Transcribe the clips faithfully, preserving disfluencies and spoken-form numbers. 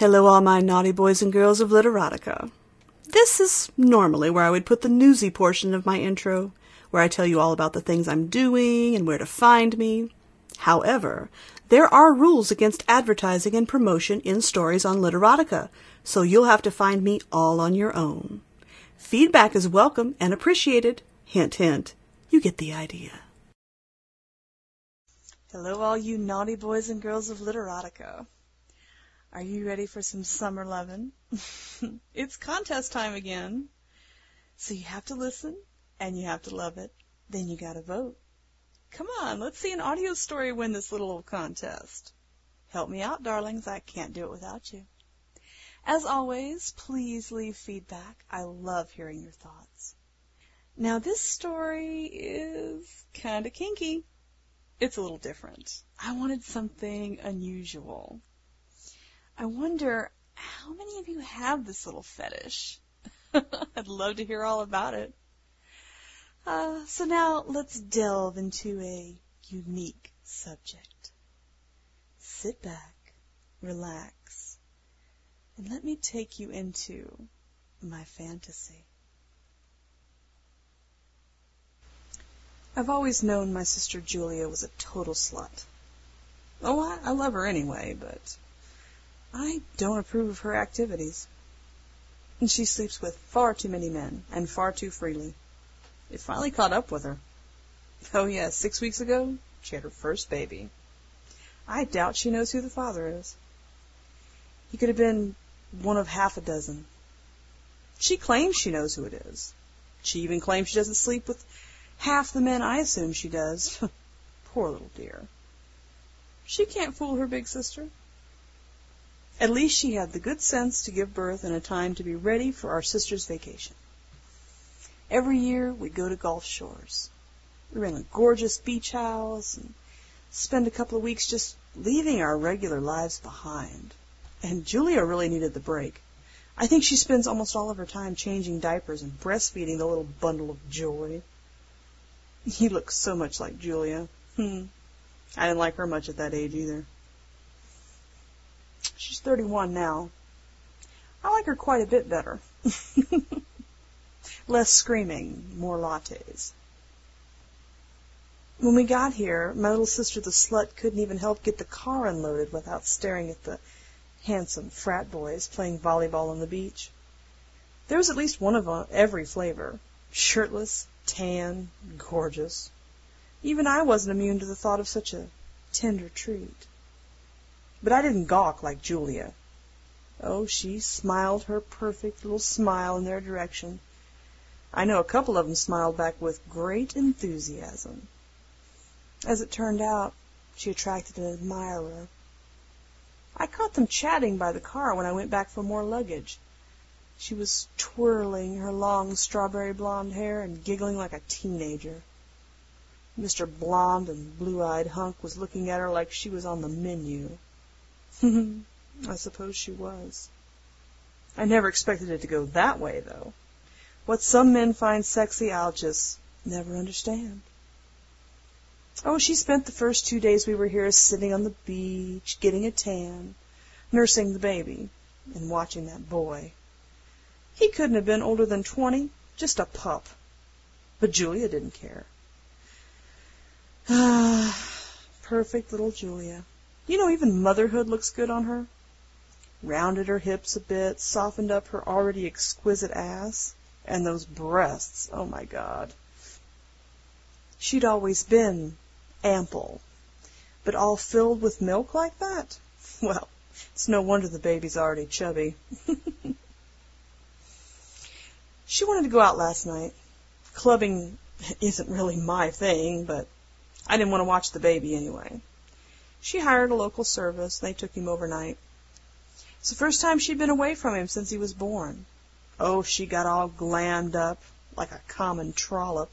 Hello all my naughty boys and girls of Literotica. This is normally where I would put the newsy portion of my intro, where I tell you all about the things I'm doing and where to find me. However, there are rules against advertising and promotion in stories on Literotica, so you'll have to find me all on your own. Feedback is welcome and appreciated. Hint, hint. You get the idea. Hello all you naughty boys and girls of Literotica. Are you ready for some summer lovin'? It's contest time again. So you have to listen, and you have to love it. Then you gotta vote. Come on, let's see an audio story win this little old contest. Help me out, darlings. I can't do it without you. As always, please leave feedback. I love hearing your thoughts. Now, this story is kinda kinky. It's a little different. I wanted something unusual. I wonder, how many of you have this little fetish? I'd love to hear all about it. Uh, so now let's delve into a unique subject. Sit back, relax, and let me take you into my fantasy. I've always known my sister Julia was a total slut. Oh, I, I love her anyway, but I don't approve of her activities. And she sleeps with far too many men, and far too freely. It finally caught up with her. Oh yeah, six weeks ago, she had her first baby. I doubt she knows who the father is. He could have been one of half a dozen. She claims she knows who it is. She even claims she doesn't sleep with half the men I assume she does. Poor little dear. She can't fool her big sister. At least she had the good sense to give birth in a time to be ready for our sister's vacation. Every year we'd go to Gulf Shores. We were in a gorgeous beach house and spend a couple of weeks just leaving our regular lives behind. And Julia really needed the break. I think she spends almost all of her time changing diapers and breastfeeding the little bundle of joy. He looks so much like Julia. Hmm. I didn't like her much at that age either. She's thirty-one now. I like her quite a bit better. Less screaming, more lattes. When we got here, my little sister the slut couldn't even help get the car unloaded without staring at the handsome frat boys playing volleyball on the beach. There was at least one of uh, every flavor. Shirtless, tan, gorgeous. Even I wasn't immune to the thought of such a tender treat. But I didn't gawk like Julia. Oh, she smiled her perfect little smile in their direction. I know a couple of them smiled back with great enthusiasm. As it turned out, she attracted an admirer. I caught them chatting by the car when I went back for more luggage. She was twirling her long strawberry blonde hair and giggling like a teenager. Mister Blonde and blue-eyed hunk was looking at her like she was on the menu. I suppose she was. I never expected it to go that way, though. What some men find sexy, I'll just never understand. Oh, she spent the first two days we were here sitting on the beach, getting a tan, nursing the baby, and watching that boy. He couldn't have been older than twenty, just a pup. But Julia didn't care. Ah, perfect little Julia. You know, even motherhood looks good on her. Rounded her hips a bit, softened up her already exquisite ass, and those breasts, oh my God. She'd always been ample, but all filled with milk like that? Well, it's no wonder the baby's already chubby. She wanted to go out last night. Clubbing isn't really my thing, but I didn't want to watch the baby anyway. She hired a local service, and they took him overnight. It's the first time she'd been away from him since he was born. Oh, she got all glammed up, like a common trollop.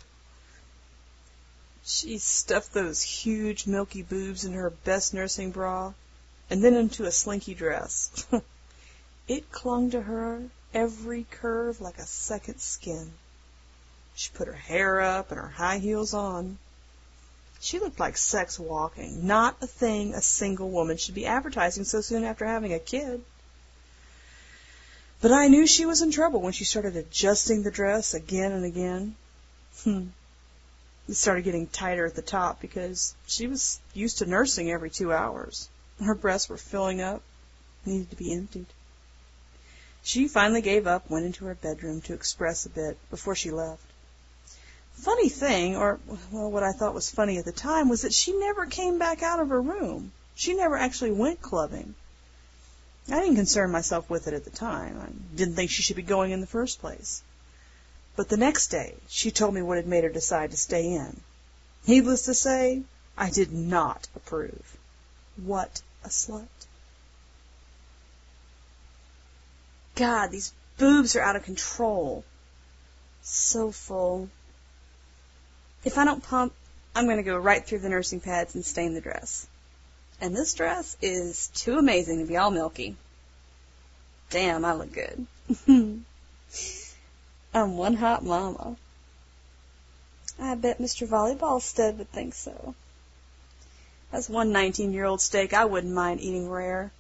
She stuffed those huge milky boobs in her best nursing bra, and then into a slinky dress. It clung to her, every curve like a second skin. She put her hair up and her high heels on. She looked like sex walking, not a thing a single woman should be advertising so soon after having a kid. But I knew she was in trouble when she started adjusting the dress again and again. Hmm. It started getting tighter at the top because she was used to nursing every two hours. Her breasts were filling up, needed to be emptied. She finally gave up, went into her bedroom to express a bit before she left. Funny thing, or well, what I thought was funny at the time, was that she never came back out of her room. She never actually went clubbing. I didn't concern myself with it at the time. I didn't think she should be going in the first place. But the next day, she told me what had made her decide to stay in. Needless to say, I did not approve. What a slut. God, these boobs are out of control. So full. If I don't pump, I'm going to go right through the nursing pads and stain the dress. And this dress is too amazing to be all milky. Damn, I look good. I'm one hot mama. I bet Mister Volleyball Stud would think so. That's one nineteen-year-old steak I wouldn't mind eating rare.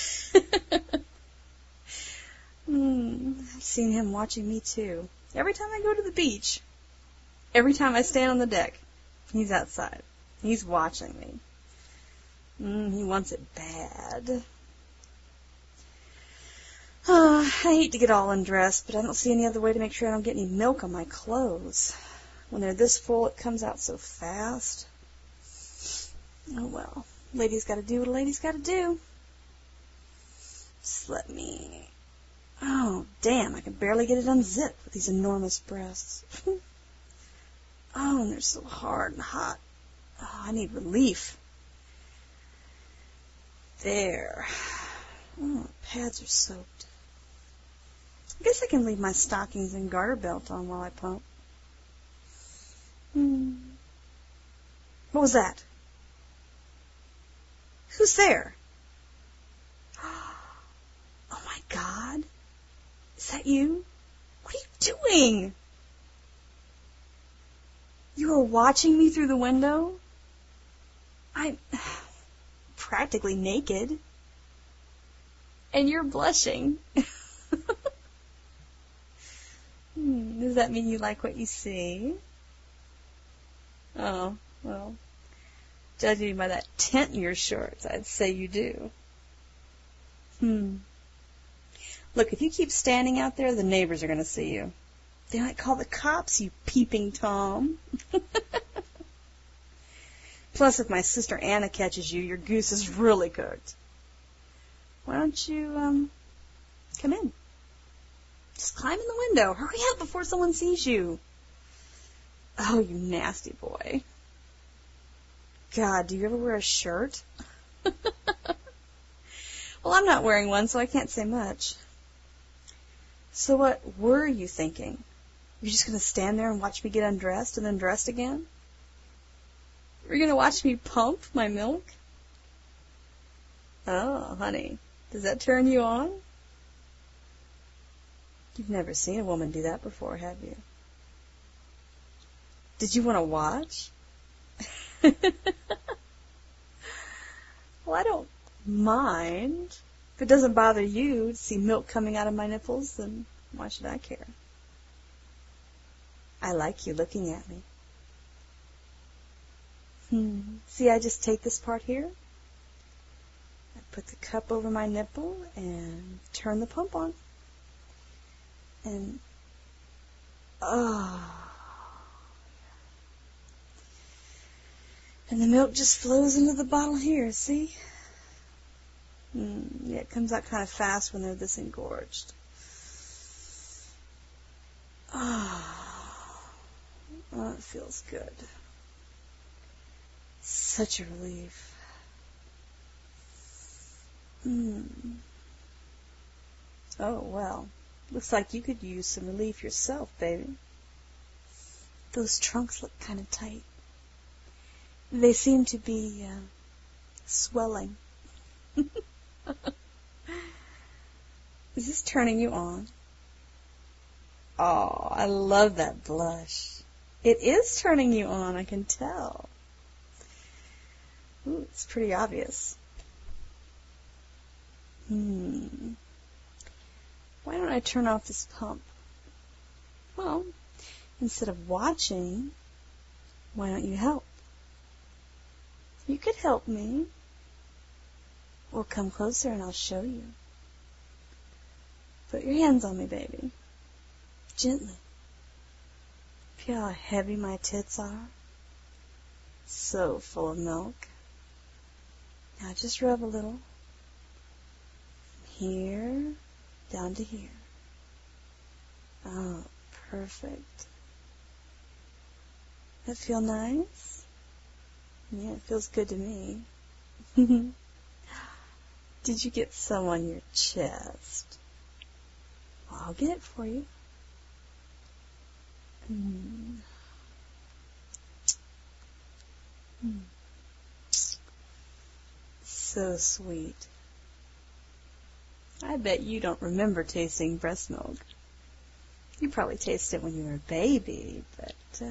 Hmm, I've seen him watching me too. Every time I go to the beach, every time I stand on the deck, he's outside. He's watching me. Mm, he wants it bad. Uh, I hate to get all undressed, but I don't see any other way to make sure I don't get any milk on my clothes. When they're this full, it comes out so fast. Oh well, lady's got to do what a lady's got to do. Just let me... Oh, damn, I can barely get it unzipped with these enormous breasts. Oh, and they're so hard and hot. Oh, I need relief. There. Oh, pads are soaked. I guess I can leave my stockings and garter belt on while I pump. Hmm. What was that? Who's there? Oh my God. Is that you? What are you doing? You were watching me through the window? I'm practically naked. And you're blushing. hmm, does that mean you like what you see? Oh, well, judging by that tent in your shorts, I'd say you do. Hmm. Look, if you keep standing out there, the neighbors are going to see you. They might call the cops, you peeping Tom. Plus, if my sister Anna catches you, your goose is really cooked. Why don't you, um, come in? Just climb in the window. Hurry up before someone sees you. Oh, you nasty boy. God, do you ever wear a shirt? Well, I'm not wearing one, so I can't say much. So what were you thinking? You're just going to stand there and watch me get undressed and then dressed again? You're going to watch me pump my milk? Oh, honey, does that turn you on? You've never seen a woman do that before, have you? Did you want to watch? Well, I don't mind. If it doesn't bother you to see milk coming out of my nipples, then why should I care? I like you looking at me. Hmm. See, I just take this part here. I put the cup over my nipple and turn the pump on. And, oh. And the milk just flows into the bottle here, see? Mm, yeah, it comes out kind of fast when they're this engorged. Oh, oh, it feels good. Such a relief. Mm. Oh, well, looks like you could use some relief yourself, baby. Those trunks look kind of tight. They seem to be uh, swelling. Is this turning you on? Oh, I love that blush. It is turning you on, I can tell. Ooh, it's pretty obvious. Hmm. Why don't I I turn off this pump? Well, instead of watching, why don't you help? You could help me. Well, come closer and I'll show you. Put your hands on me, baby. Gently. Feel how heavy my tits are? So full of milk. Now just rub a little. From here down to here. Oh, perfect. That feel nice? Yeah, it feels good to me. Did you get some on your chest? Well, I'll get it for you. Mm. Mm. So sweet. I bet you don't remember tasting breast milk. You probably tasted it when you were a baby, but uh,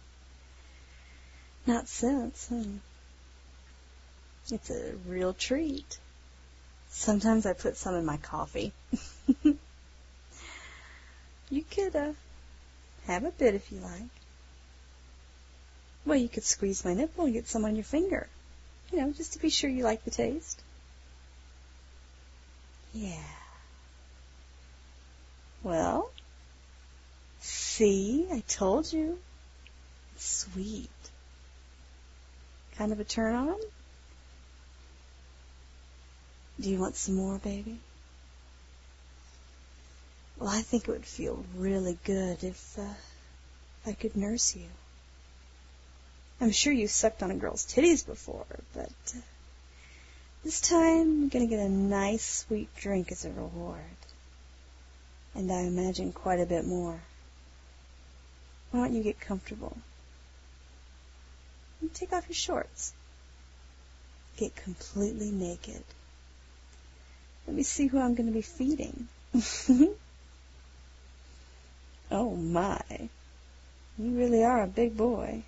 not since. Huh? It's a real treat. Sometimes I put some in my coffee. You could uh, have a bit if you like. Well, you could squeeze my nipple and get some on your finger. You know, just to be sure you like the taste. Yeah. Well, see, I told you. It's sweet. Kind of a turn on? Do you want some more, baby? Well, I think it would feel really good if, uh, if I could nurse you. I'm sure you sucked on a girl's titties before, but uh, this time you're going to get a nice, sweet drink as a reward. And I imagine quite a bit more. Why don't you get comfortable? And take off your shorts. Get completely naked. Let me see who I'm going to be feeding. Oh my. You really are a big boy.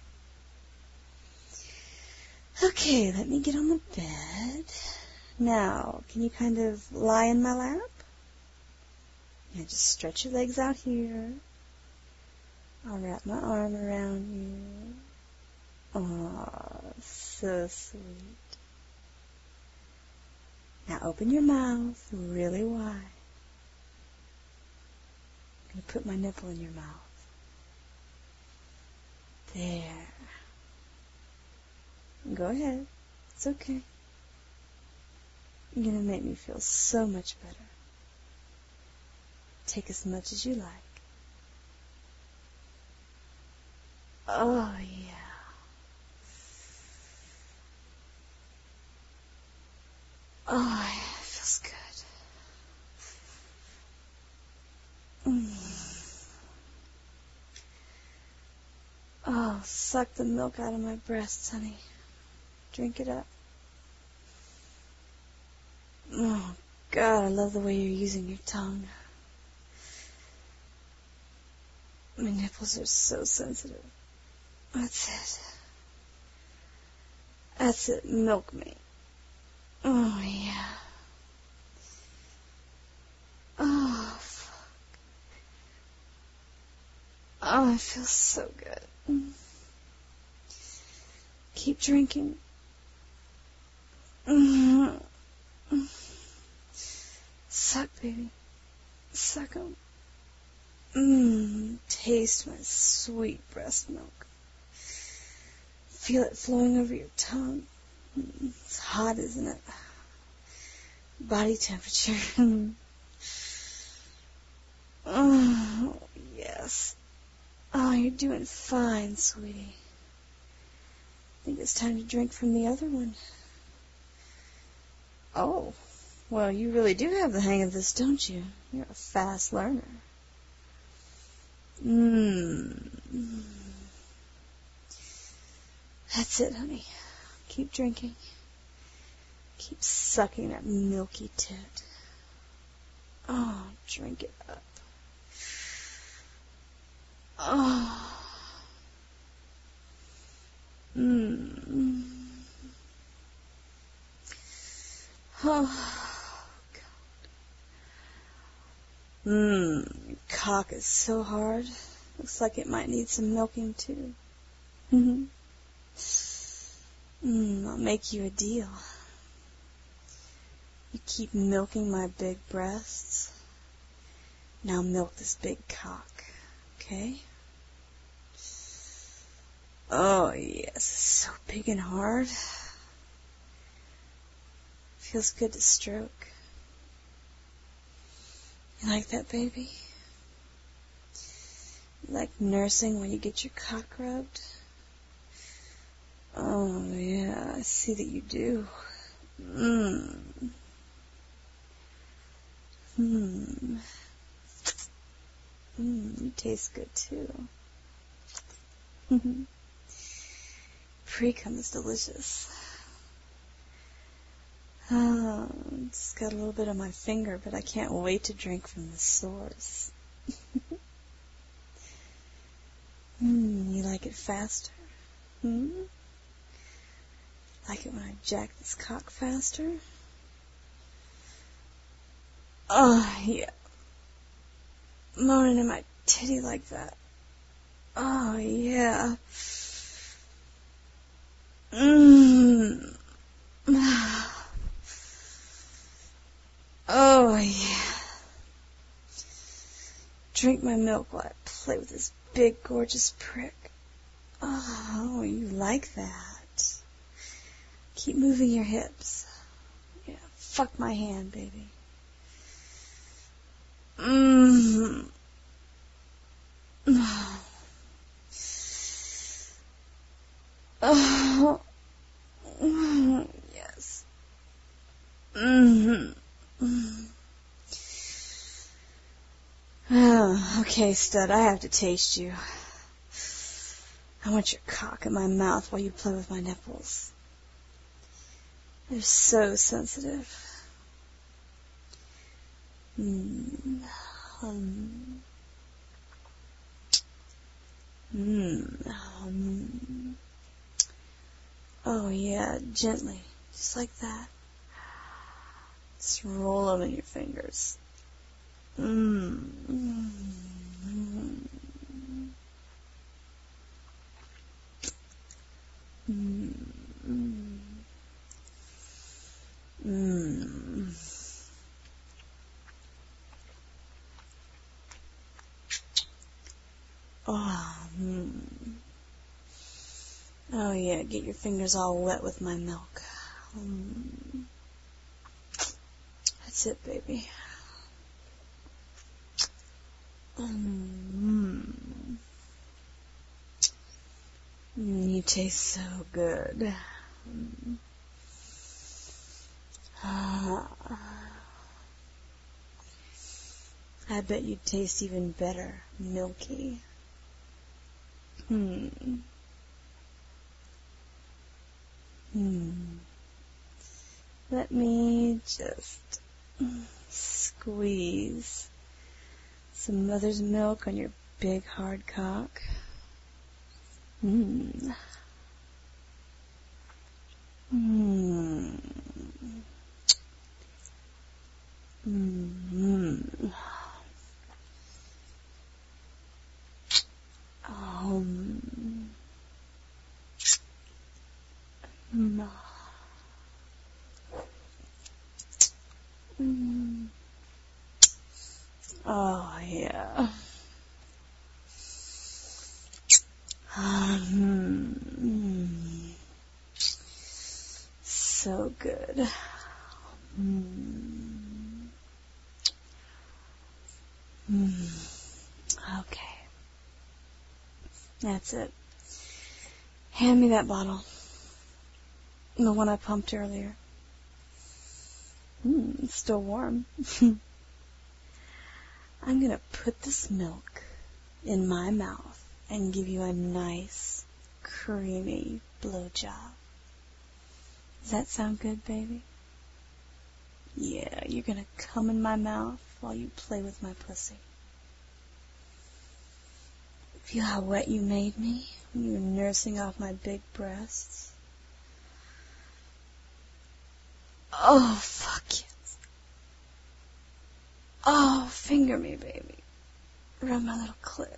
Okay, let me get on the bed. Now, can you kind of lie in my lap? Yeah, just stretch your legs out here. I'll wrap my arm around you. Oh, so sweet. Now open your mouth really wide. I'm going to put my nipple in your mouth. There. Go ahead. It's okay. You're going to make me feel so much better. Take as much as you like. Oh, yeah. Oh, yeah, it feels good. Mm. Oh, suck the milk out of my breasts, honey. Drink it up. Oh, God, I love the way you're using your tongue. My nipples are so sensitive. That's it. That's it. Milk me. Oh, yeah. Oh, fuck. Oh, it feels so good. Keep drinking. Mm-hmm. Suck, baby. Suck 'em. Mmm. Taste my sweet breast milk. Feel it flowing over your tongue. It's hot, isn't it? Body temperature. Oh, yes. Oh, you're doing fine, sweetie. I think it's time to drink from the other one. Oh, well, you really do have the hang of this, don't you? You're a fast learner. Mmm. That's it, honey. Keep drinking. Keep sucking that milky tit. Oh, drink it up. Oh. Mmm. Oh, God. Mmm, your cock is so hard. Looks like it might need some milking too. Mmm, I'll make you a deal. You keep milking my big breasts. Now milk this big cock, okay? Oh yes, so big and hard. Feels good to stroke. You like that, baby? You like nursing when you get your cock rubbed? Oh yeah, I see that you do. Mmm. Hmm. Mmm, you taste good too. Pre-cum is delicious. Oh, just got a little bit on my finger, but I can't wait to drink from the source. Hmm, you like it faster? Hmm? Like it when I jack this cock faster? Oh, yeah. Moaning in my titty like that. Oh, yeah. Mmm. Oh, yeah. Drink my milk while I play with this big, gorgeous prick. Oh, you like that. Keep moving your hips. Yeah, fuck my hand, baby. Mmm. Oh. Yes. Mm-hmm. Oh, okay, stud, I have to taste you. I want your cock in my mouth while you play with my nipples. They're so sensitive. Mmm. Um. Mmm. Um. Oh, yeah, gently. Just like that. Just roll them in your fingers. Mmm. Mmm. Mmm. Mmm. Oh, mm. Oh, yeah, get your fingers all wet with my milk. Mm. That's it, baby. Mm. Mm, you taste so good. Mm. Ah. I bet you taste even better, milky. Hmm. Hmm. Let me just squeeze some mother's milk on your big hard cock. Mmm. Mmm. Mmm. Um. Mm. Mm. Oh, yeah. Um. So good. Mm. Mm. Okay. That's it. Hand me that bottle. The one I pumped earlier. Mm, it's still warm. I'm going to put this milk in my mouth and give you a nice, creamy blowjob. Does that sound good, baby? Yeah, you're going to come in my mouth while you play with my pussy. Feel how wet you made me when you were nursing off my big breasts? Oh, fuck yes. Oh, Finger me, baby. Rub my little clit.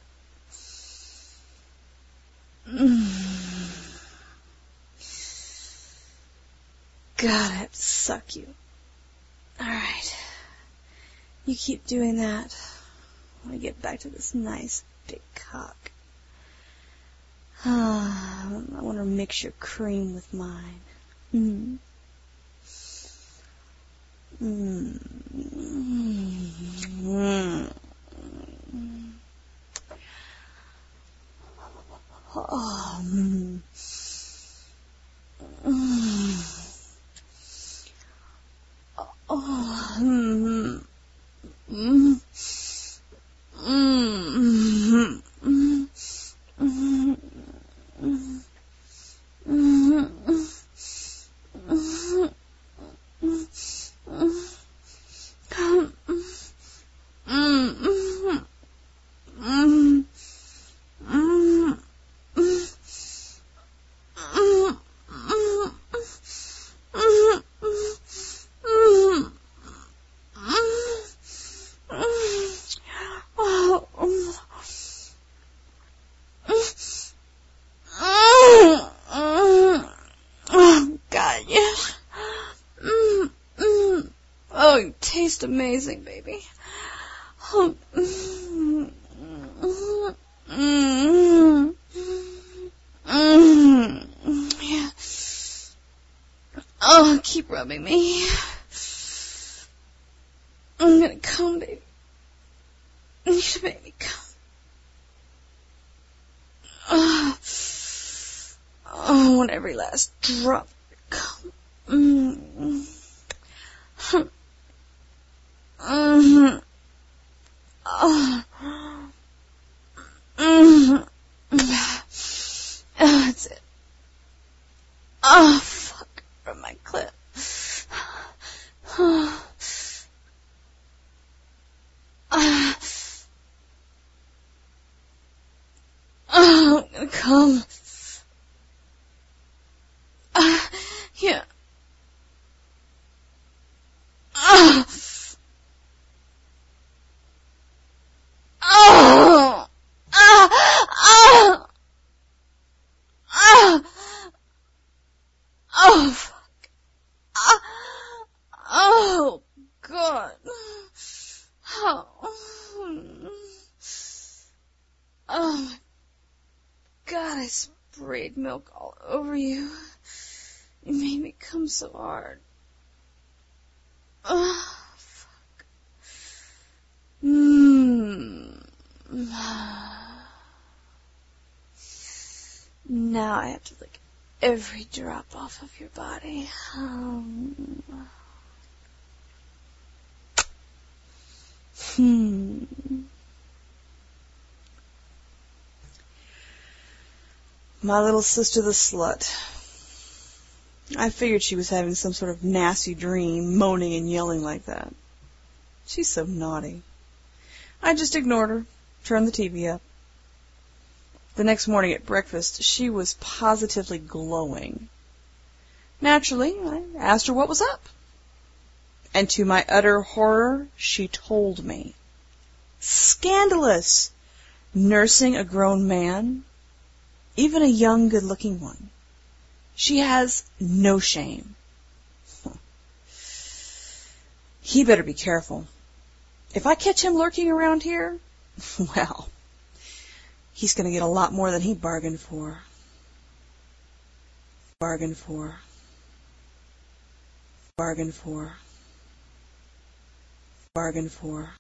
Mm. God, I have to suck you. Alright. You keep doing that. Let me get back to this nice big cock. I want to mix your cream with mine. Mm. Mm. Mm. Oh. Mm. Mm. Oh. Mm. Mm. Mm. Mm. Mm. God, yes. Mm, mm. Oh, you taste amazing, baby. Oh, mm, mm, mm, mm, mm, yeah. Oh, keep rubbing me. I'm gonna come, baby. You should make me come. Oh, oh, I want every last drop to come. Mm. Mm-hmm. Oh. Mm-hmm. Oh, that's it. Oh, fuck. From my clip. Oh. Oh, I'm gonna come. Uh, yeah. Oh. Oh. Oh. Oh. Oh. Oh, fuck. Oh. Oh, God. Oh. Oh, my God, I sprayed milk all over you. You made me come so hard. Oh, fuck. Mmm. Now I have to lick every drop off of your body. Um. Hmm. My little sister the slut. I figured she was having some sort of nasty dream, moaning and yelling like that. She's so naughty. I just ignored her, turned the T V up. The next morning at breakfast, she was positively glowing. Naturally, I asked her what was up. And to my utter horror, she told me. Scandalous! Nursing a grown man, even a young, good-looking one. She has no shame. He better be careful. If I catch him lurking around here, well, he's going to get a lot more than he bargained for. Bargained for. Bargained for. Bargained for.